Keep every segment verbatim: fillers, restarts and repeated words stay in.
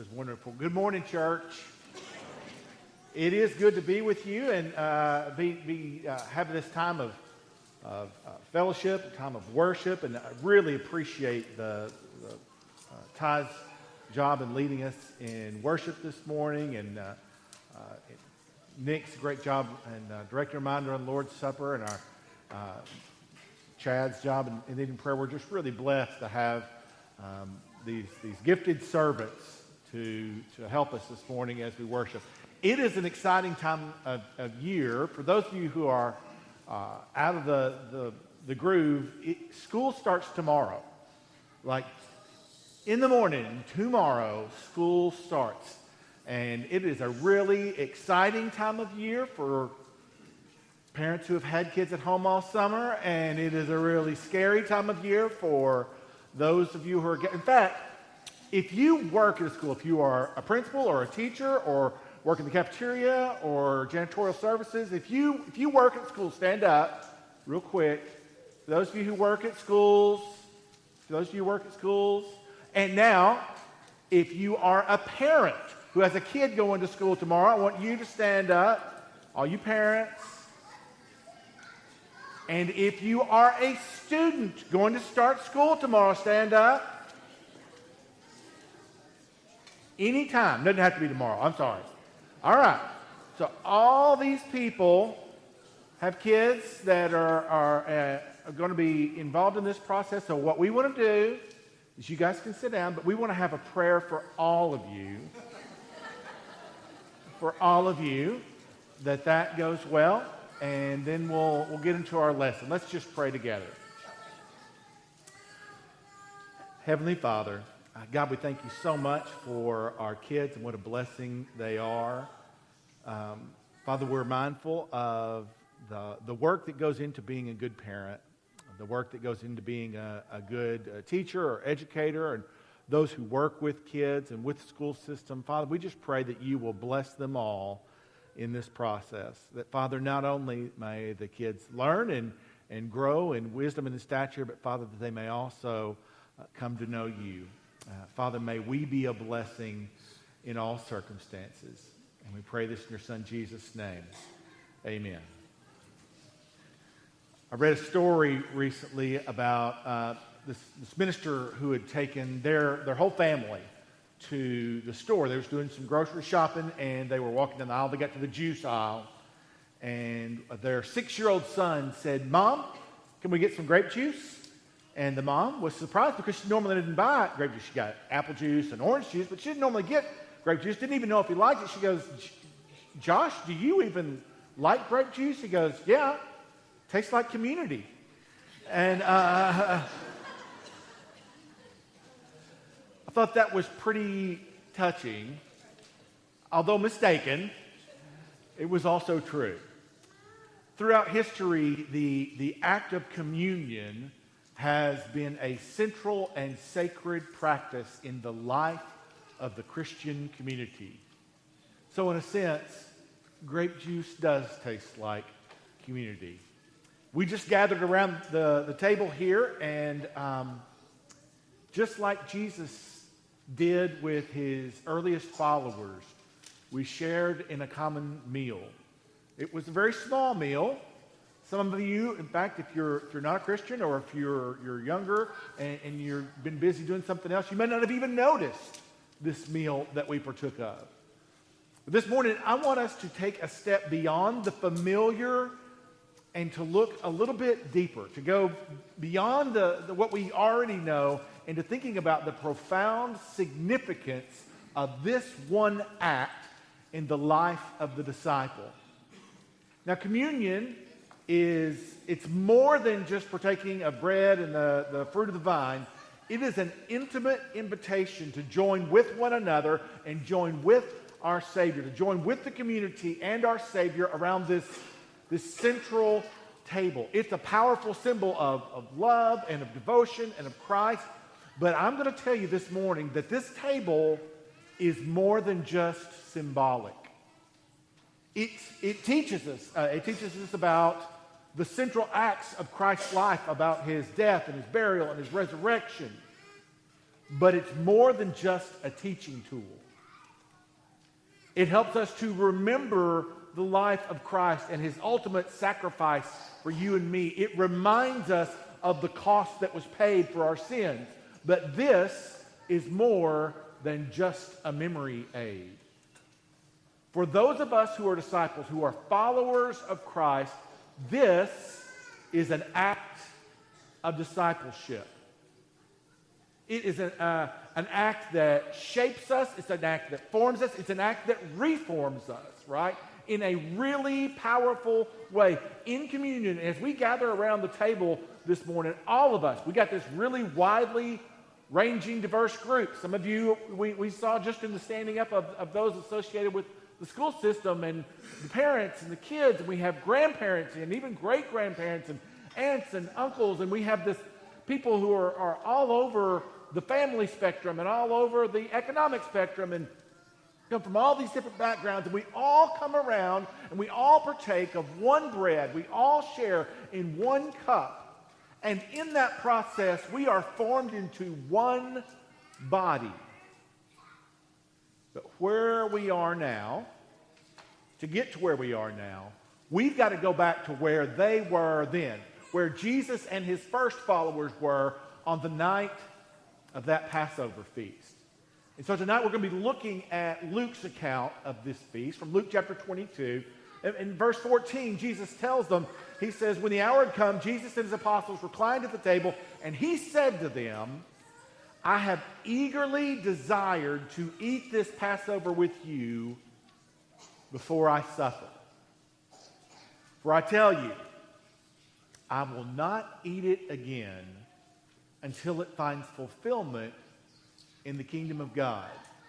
was wonderful. Good morning, church. It is good to be with you and uh, be, be uh, having this time of, of uh, fellowship, a time of worship, and I really appreciate the, the uh, Ty's job in leading us in worship this morning, and uh, uh, Nick's great job and uh, direct reminder on Lord's Supper, and our uh, Chad's job in, in leading prayer. We're just really blessed to have um, these these gifted servants to to help us this morning as we worship. It is an exciting time of, of year. For those of you who are uh, out of the, the, the groove, it, school starts tomorrow. Like in the morning, tomorrow, school starts. And it is a really exciting time of year for parents who have had kids at home all summer. And it is a really scary time of year for those of you who are... In fact, if you work at a school, if you are a principal or a teacher or work in the cafeteria or janitorial services, if you if you work at school, stand up real quick. For those of you who work at schools, for those of you who work at schools, and now, if you are a parent who has a kid going to school tomorrow, I want you to stand up, all you parents. And if you are a student going to start school tomorrow, stand up. Anytime, doesn't have to be tomorrow, I'm sorry. All right, so all these people have kids that are, are, uh, are going to be involved in this process. So what we want to do is you guys can sit down, but we want to have a prayer for all of you, for all of you, that that goes well, and then we'll, we'll get into our lesson. Let's just pray together. Heavenly Father, Uh, God, we thank you so much for our kids and what a blessing they are. Um, Father, we're mindful of the, the work that goes into being a good parent, the work that goes into being a, a good uh, teacher or educator, and those who work with kids and with the school system. Father, we just pray that you will bless them all in this process. That, Father, not only may the kids learn and, and grow in wisdom and in stature, but, Father, that they may also uh, come to know you. Uh, Father, may we be a blessing in all circumstances. And we pray this in your Son, Jesus' name. Amen. I read a story recently about uh, this, this minister who had taken their, their whole family to the store. They were doing some grocery shopping, and they were walking down the aisle. They got to the juice aisle, and their six-year-old son said, "Mom, can we get some grape juice?" And the mom was surprised because she normally didn't buy grape juice. She got apple juice and orange juice, but she didn't normally get grape juice. Didn't even know if he liked it. She goes, "Josh, do you even like grape juice?" He goes, "Yeah, tastes like community." And uh, I thought that was pretty touching. Although mistaken, it was also true. Throughout history, the, the act of communion has been a central and sacred practice in the life of the Christian community. So in a sense, grape juice does taste like community. We just gathered around the, the table here, and um, just like Jesus did with his earliest followers, we shared in a common meal. It was a very small meal. Some of you, in fact, if you're if you're not a Christian, or if you're you're younger and, and you've been busy doing something else, you may not have even noticed this meal that we partook of. But this morning, I want us to take a step beyond the familiar and to look a little bit deeper, to go beyond the, the what we already know, into thinking about the profound significance of this one act in the life of the disciple. Now, communion is, it's more than just partaking of bread and the, the fruit of the vine. It is an intimate invitation to join with one another and join with our Savior, to join with the community and our Savior around this, this central table. It's a powerful symbol of, of love and of devotion and of Christ. But I'm going to tell you this morning that this table is more than just symbolic. It, it teaches us, uh, it teaches us about the central acts of Christ's life, about his death and his burial and his resurrection. But it's more than just a teaching tool. It helps us to remember the life of Christ and his ultimate sacrifice for you and me. It reminds us of the cost that was paid for our sins. But this is more than just a memory aid. For those of us who are disciples, who are followers of Christ, this is an act of discipleship. It is an, uh, an act that shapes us. It's an act that forms us. It's an act that reforms us, right? In a really powerful way. In communion, as we gather around the table this morning, all of us, we got this really widely ranging, diverse group. Some of you, we, we saw just in the standing up of, of those associated with the school system and the parents and the kids, and we have grandparents and even great-grandparents and aunts and uncles, and we have this people who are, are all over the family spectrum and all over the economic spectrum and come from all these different backgrounds, and we all come around and we all partake of one bread. We all share in one cup. And in that process, we are formed into one body. But where we are now, to get to where we are now, we've got to go back to where they were then, where Jesus and his first followers were on the night of that Passover feast. And so tonight we're going to be looking at Luke's account of this feast from Luke chapter twenty-two. In, in verse fourteen, Jesus tells them, he says, when the hour had come, Jesus and his apostles reclined at the table, and he said to them, I have eagerly desired to eat this Passover with you before I suffer. For I tell you, I will not eat it again until it finds fulfillment in the kingdom of God.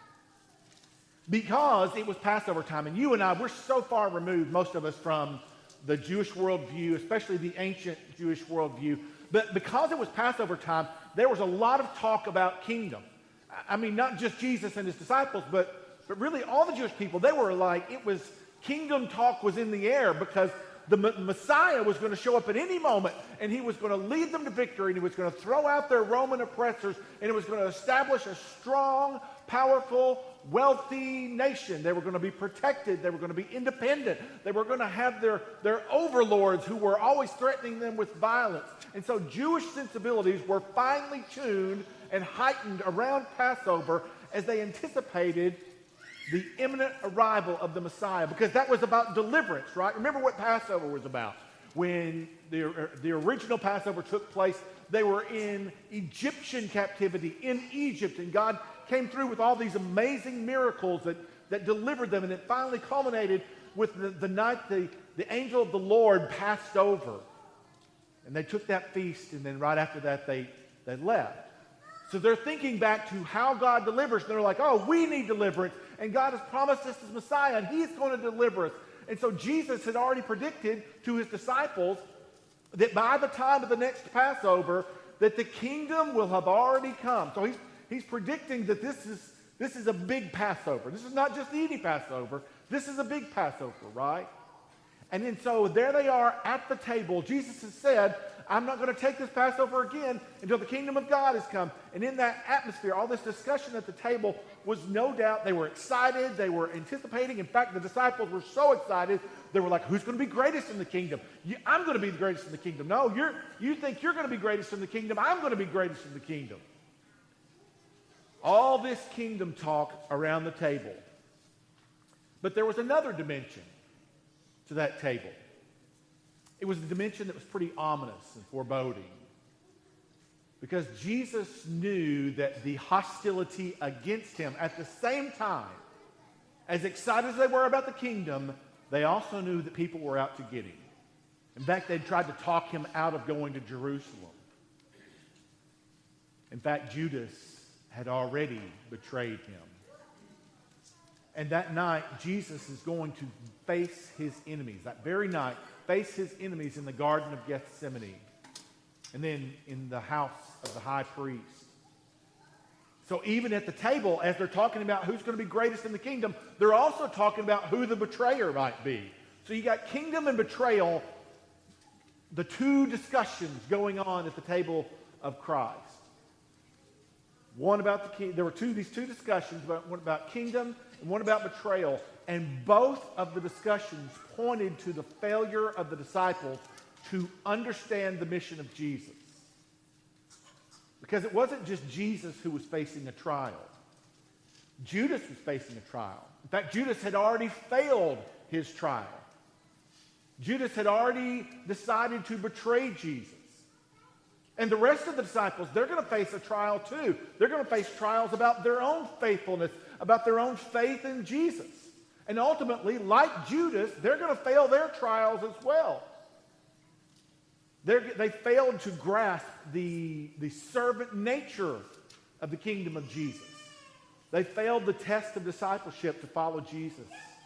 Because it was Passover time, and you and I, we're so far removed, most of us, from the Jewish worldview, especially the ancient Jewish worldview. But because it was Passover time, there was a lot of talk about kingdom. I mean, not just Jesus and his disciples, but, but really all the Jewish people. They were like, it was, kingdom talk was in the air because the Messiah was going to show up at any moment, and he was going to lead them to victory, and he was going to throw out their Roman oppressors, and it was going to establish a strong, powerful, wealthy nation. They were going to be protected. They were going to be independent. They were going to have their, their overlords who were always threatening them with violence. And so Jewish sensibilities were finely tuned and heightened around Passover as they anticipated the imminent arrival of the Messiah, because that was about deliverance, right? Remember what Passover was about. When the, the original Passover took place, they were in Egyptian captivity in Egypt, and God came through with all these amazing miracles that, that delivered them, and it finally culminated with the, the night the, the angel of the Lord passed over. And they took that feast, and then right after that, they, they left. So they're thinking back to how God delivers, and they're like, oh, we need deliverance, and God has promised us his Messiah, and he's going to deliver us. And so Jesus had already predicted to his disciples that by the time of the next Passover, that the kingdom will have already come. So he's, he's predicting that this is, this is a big Passover. This is not just any Passover. This is a big Passover, right? And then so there they are at the table. Jesus has said, I'm not going to take this Passover again until the kingdom of God has come. And in that atmosphere, all this discussion at the table was no doubt, they were excited, they were anticipating. In fact, the disciples were so excited, they were like, who's going to be greatest in the kingdom? You, I'm going to be the greatest in the kingdom. No, you're, you think you're going to be greatest in the kingdom. I'm going to be greatest in the kingdom. All this kingdom talk around the table. But there was another dimension to that table. It was a dimension that was pretty ominous and foreboding, because Jesus knew that the hostility against him, at the same time, as excited as they were about the kingdom, they also knew that people were out to get him. In fact, they tried to talk him out of going to Jerusalem. In fact, Judas had already betrayed him. And that night, Jesus is going to face his enemies. That very night, face his enemies in the Garden of Gethsemane, and then in the house of the high priest. So even at the table, as they're talking about who's going to be greatest in the kingdom, they're also talking about who the betrayer might be. So you got kingdom and betrayal, the two discussions going on at the table of Christ. One about the king. There were two these two discussions, about, one about kingdom and one about betrayal. And both of the discussions pointed to the failure of the disciples to understand the mission of Jesus. Because it wasn't just Jesus who was facing a trial. Judas was facing a trial. In fact, Judas had already failed his trial. Judas had already decided to betray Jesus. And the rest of the disciples, they're going to face a trial too. They're going to face trials about their own faithfulness, about their own faith in Jesus. And ultimately, like Judas, they're going to fail their trials as well. They're, they failed to grasp the, the servant nature of the kingdom of Jesus. They failed the test of discipleship to follow Jesus.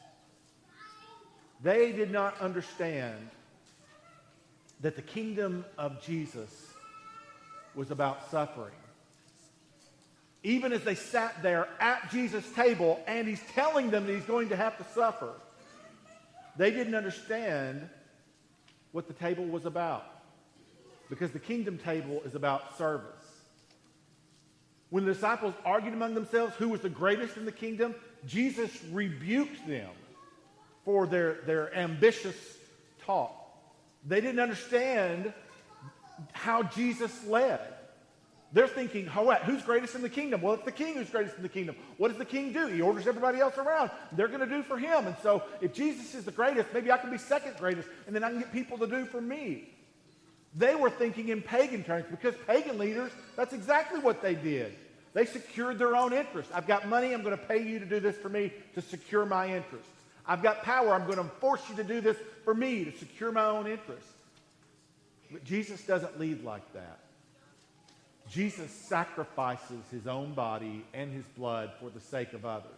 They did not understand that the kingdom of Jesus was about suffering. Even as they sat there at Jesus' table and he's telling them that he's going to have to suffer, they didn't understand what the table was about. Because the kingdom table is about service. When the disciples argued among themselves who was the greatest in the kingdom, Jesus rebuked them for their, their ambitious talk. They didn't understand how Jesus led. They're thinking, oh, who's greatest in the kingdom? Well, it's the king who's greatest in the kingdom. What does the king do? He orders everybody else around. They're going to do for him. And so if Jesus is the greatest, maybe I can be second greatest, and then I can get people to do for me. They were thinking in pagan terms, because pagan leaders, that's exactly what they did. They secured their own interests. I've got money, I'm going to pay you to do this for me to secure my interests. I've got power, I'm going to force you to do this for me to secure my own interests. But Jesus doesn't lead like that. Jesus sacrifices his own body and his blood for the sake of others.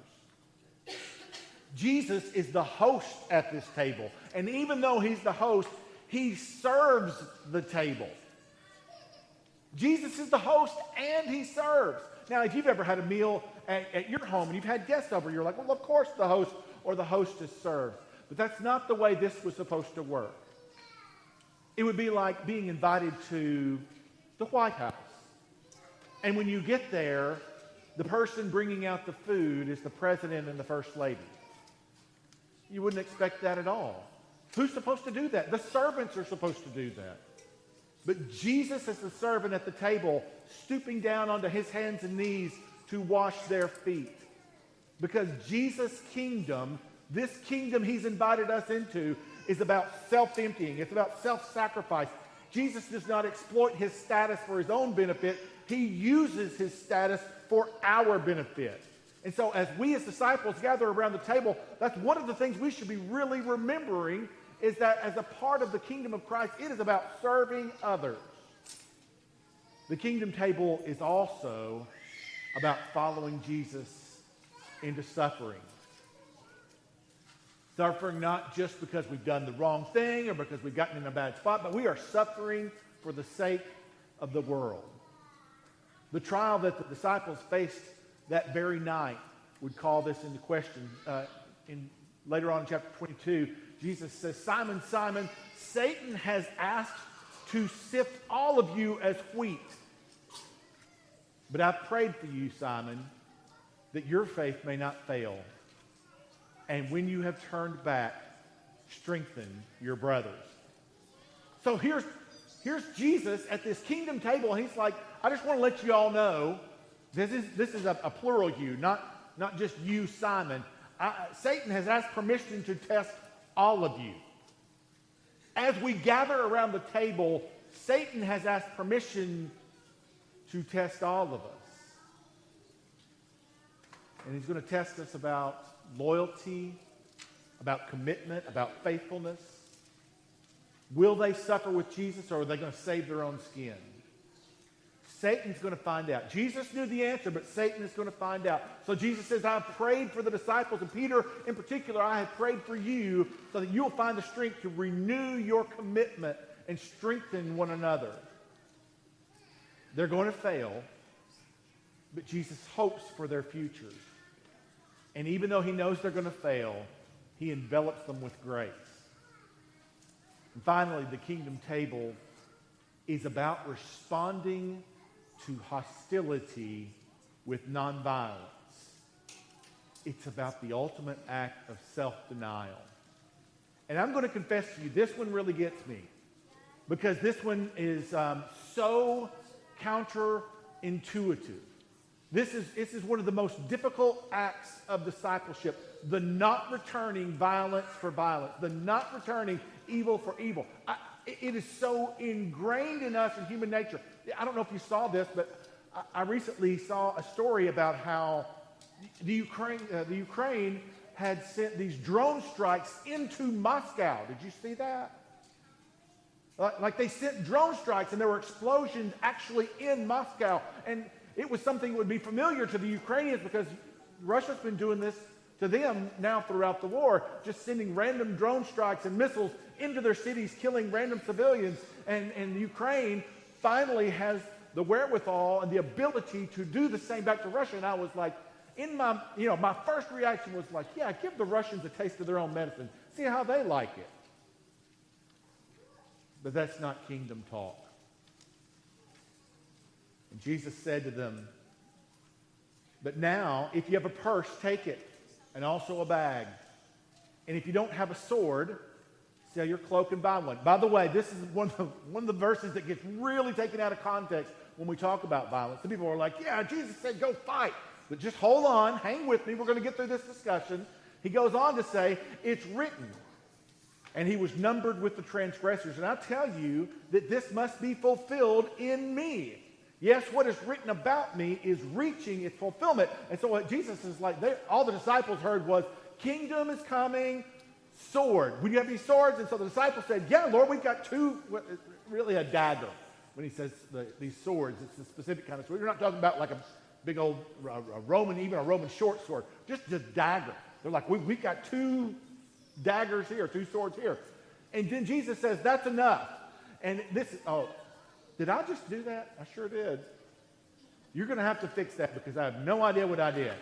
Jesus is the host at this table. And even though he's the host, he serves the table. Jesus is the host and he serves. Now, if you've ever had a meal at, at your home and you've had guests over, you're like, well, of course the host or the hostess serves. But that's not the way this was supposed to work. It would be like being invited to the White House. And when you get there, the person bringing out the food is the president and the first lady. You wouldn't expect that at all. Who's supposed to do that? The servants are supposed to do that. But Jesus is the servant at the table, stooping down onto his hands and knees to wash their feet. Because Jesus' kingdom, this kingdom he's invited us into, is about self-emptying. It's about self-sacrifice. Jesus does not exploit his status for his own benefit. He uses his status for our benefit. And so as we as disciples gather around the table, that's one of the things we should be really remembering, is that as a part of the kingdom of Christ, it is about serving others. The kingdom table is also about following Jesus into suffering. Suffering not just because we've done the wrong thing or because we've gotten in a bad spot, but we are suffering for the sake of the world. The trial that the disciples faced that very night would call this into question. Uh, in, later on in chapter twenty-two, Jesus says, Simon, Simon, Satan has asked to sift all of you as wheat. But I've prayed for you, Simon, that your faith may not fail. And when you have turned back, strengthen your brothers. So here's, here's Jesus at this kingdom table, and he's like, I just want to let you all know, this is, this is a, a plural you, not, not just you, Simon. I, Satan has asked permission to test all of you. As we gather around the table, Satan has asked permission to test all of us. And he's going to test us about loyalty, about commitment, about faithfulness. Will they suffer with Jesus, or are they going to save their own skin? Satan's going to find out. Jesus knew the answer, but Satan is going to find out. So Jesus says, I have prayed for the disciples, and Peter in particular, I have prayed for you so that you'll find the strength to renew your commitment and strengthen one another. They're going to fail, but Jesus hopes for their futures. And even though he knows they're going to fail, he envelops them with grace. And finally, the kingdom table is about responding to hostility with nonviolence. It's about the ultimate act of self-denial. And I'm going to confess to you, this one really gets me. Because this one is um, so counterintuitive. This is, this is one of the most difficult acts of discipleship. The not returning violence for violence. The not returning evil for evil. I, it is so ingrained in us in human nature. I don't know if you saw this, but I, I recently saw a story about how the Ukraine, uh, the Ukraine had sent these drone strikes into Moscow. Did you see that? Like, like they sent drone strikes and there were explosions actually in Moscow. And it was something that would be familiar to the Ukrainians because Russia's been doing this to them now throughout the war, just sending random drone strikes and missiles into their cities, killing random civilians. And, and Ukraine finally has the wherewithal and the ability to do the same back to Russia. And I was like, in my, you know, my first reaction was like, yeah, give the Russians a taste of their own medicine. See how they like it. But that's not kingdom talk. And Jesus said to them, but now, if you have a purse, take it, and also a bag. And if you don't have a sword, sell your cloak and buy one. By the way, this is one of the, one of the verses that gets really taken out of context when we talk about violence. Some people are like, yeah, Jesus said go fight. But just hold on, hang with me, we're going to get through this discussion. He goes on to say, it's written. And he was numbered with the transgressors. And I tell you that this must be fulfilled in me. Yes, what is written about me is reaching its fulfillment. And so what Jesus is like, they, all the disciples heard was, kingdom is coming, sword. Would you have any swords? And so the disciples said, yeah, Lord, we've got two, really a dagger. When he says the, these swords, it's a specific kind of sword. You're not talking about like a big old a, a Roman, even a Roman short sword. Just a dagger. They're like, we, we've got two daggers here, two swords here. And then Jesus says, that's enough. And this is, oh, did I just do that? I sure did. You're going to have to fix that because I have no idea what I did.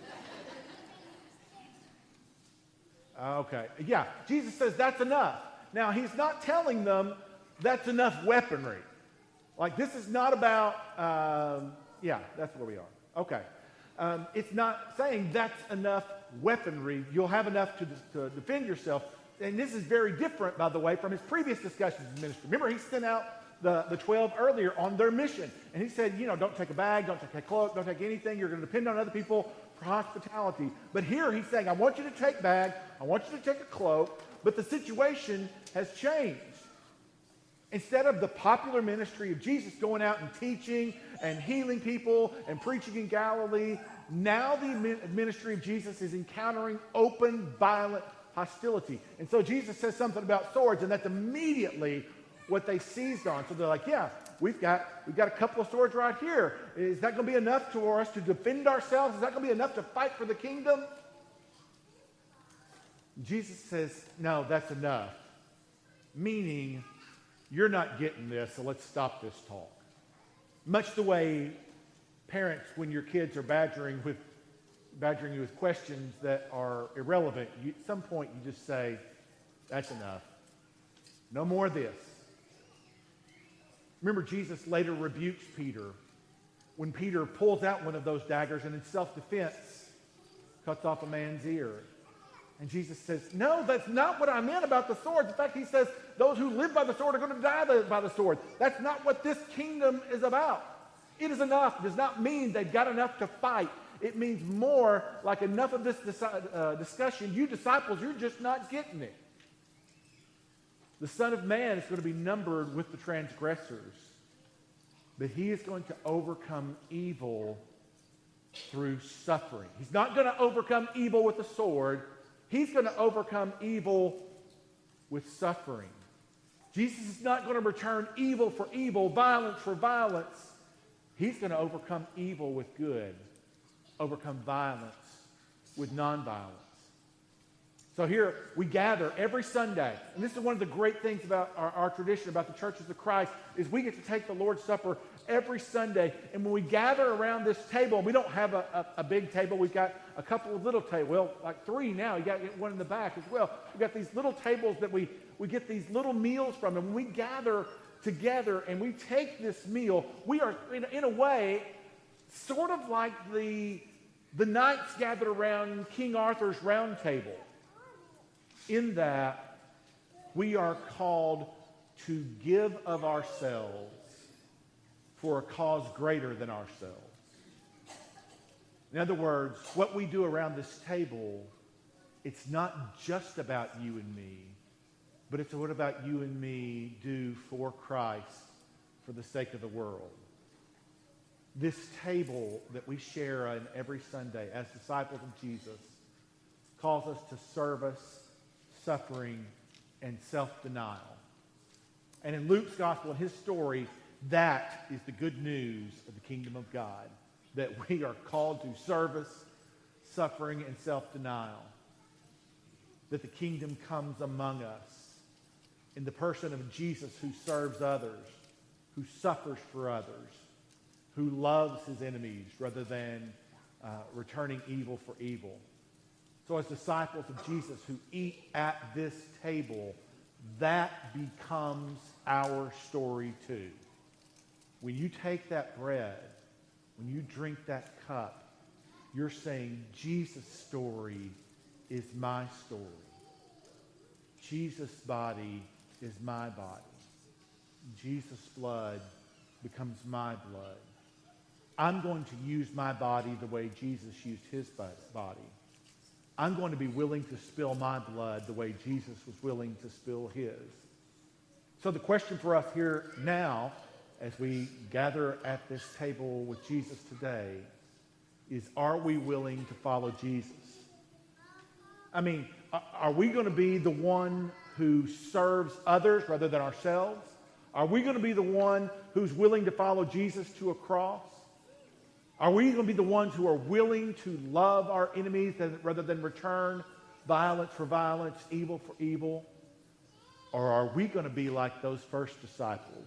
Okay. Yeah, Jesus says that's enough. Now, he's not telling them that's enough weaponry. Like, this is not about, um, yeah, that's where we are. Okay. Um, it's not saying that's enough weaponry. You'll have enough to, to defend yourself. And this is very different, by the way, from his previous discussions in ministry. Remember, he sent out the, the twelve earlier on their mission. And he said, you know, don't take a bag, don't take a cloak, don't take anything. You're going to depend on other people for hospitality. But here he's saying, I want you to take bag, I want you to take a cloak, but the situation has changed. Instead of the popular ministry of Jesus going out and teaching and healing people and preaching in Galilee, now the ministry of Jesus is encountering open, violent hostility. And so Jesus says something about swords, and that's immediately what they seized on. So they're like, yeah, we've got, we've got a couple of swords right here. Is that going to be enough for us to defend ourselves? Is that going to be enough to fight for the kingdom? Jesus says, no, that's enough. Meaning, you're not getting this, so let's stop this talk. Much the way parents, when your kids are badgering with badgering you with questions that are irrelevant, you, at some point you just say, that's enough. No more of this. Remember, Jesus later rebukes Peter when Peter pulls out one of those daggers and in self-defense cuts off a man's ear. And Jesus says, no, that's not what I meant about the sword. In fact, he says, those who live by the sword are going to die by the sword. That's not what this kingdom is about. It is enough. It does not mean they've got enough to fight. It means more like enough of this uh, discussion. You disciples, you're just not getting it. The Son of Man is going to be numbered with the transgressors. But he is going to overcome evil through suffering. He's not going to overcome evil with a sword. He's going to overcome evil with suffering. Jesus is not going to return evil for evil, violence for violence. He's going to overcome evil with good, overcome violence with nonviolence. So here we gather every Sunday, and this is one of the great things about our, our tradition, about the churches of Christ, is we get to take the Lord's Supper every Sunday, and when we gather around this table, we don't have a, a, a big table, we've got a couple of little tables, well, like three now, you got to get one in the back as well. We've got these little tables that we, we get these little meals from, and when we gather together and we take this meal, we are, in, in a way, sort of like the, the knights gathered around King Arthur's round table, in that we are called to give of ourselves for a cause greater than ourselves. In other words, what we do around this table, it's not just about you and me, but it's what about you and me do for Christ for the sake of the world. This table that we share on every Sunday as disciples of Jesus calls us to service, suffering, and self-denial. And in Luke's gospel, in his story, that is the good news of the kingdom of God, that we are called to service, suffering, and self-denial. That the kingdom comes among us in the person of Jesus, who serves others, who suffers for others, who loves his enemies rather than uh, returning evil for evil. So as disciples of Jesus who eat at this table, that becomes our story too. When you take that bread, when you drink that cup, you're saying, Jesus' story is my story. Jesus' body is my body. Jesus' blood becomes my blood. I'm going to use my body the way Jesus used his body. I'm going to be willing to spill my blood the way Jesus was willing to spill his. So the question for us here now, as we gather at this table with Jesus today, is, are we willing to follow Jesus? I mean, are we going to be the one who serves others rather than ourselves? Are we going to be the one who's willing to follow Jesus to a cross? Are we going to be the ones who are willing to love our enemies rather than return violence for violence, evil for evil? Or are we going to be like those first disciples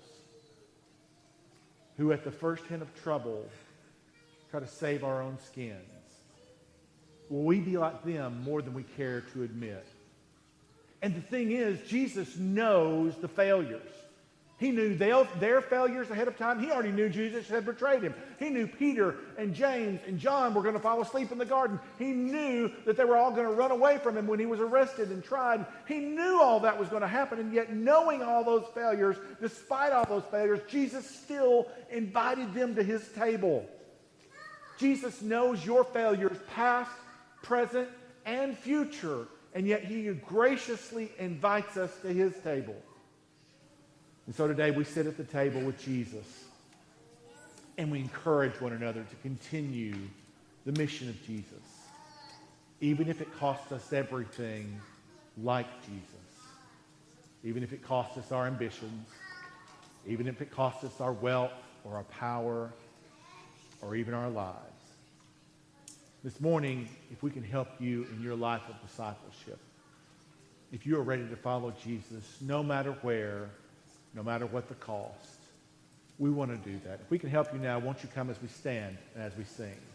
who at the first hint of trouble try to save our own skins? Will we be like them more than we care to admit? And the thing is, Jesus knows the failures. He knew their, their failures ahead of time. He already knew Jesus had betrayed him. He knew Peter and James and John were going to fall asleep in the garden. He knew that they were all going to run away from him when he was arrested and tried. He knew all that was going to happen, and yet knowing all those failures, despite all those failures, Jesus still invited them to his table. Jesus knows your failures, past, present, and future, and yet he graciously invites us to his table. And so today we sit at the table with Jesus, and we encourage one another to continue the mission of Jesus, even if it costs us everything, like Jesus. Even if it costs us our ambitions, even if it costs us our wealth or our power or even our lives. This morning, if we can help you in your life of discipleship, if you are ready to follow Jesus, no matter where, no matter what the cost, we want to do that. If we can help you now, won't you come as we stand and as we sing?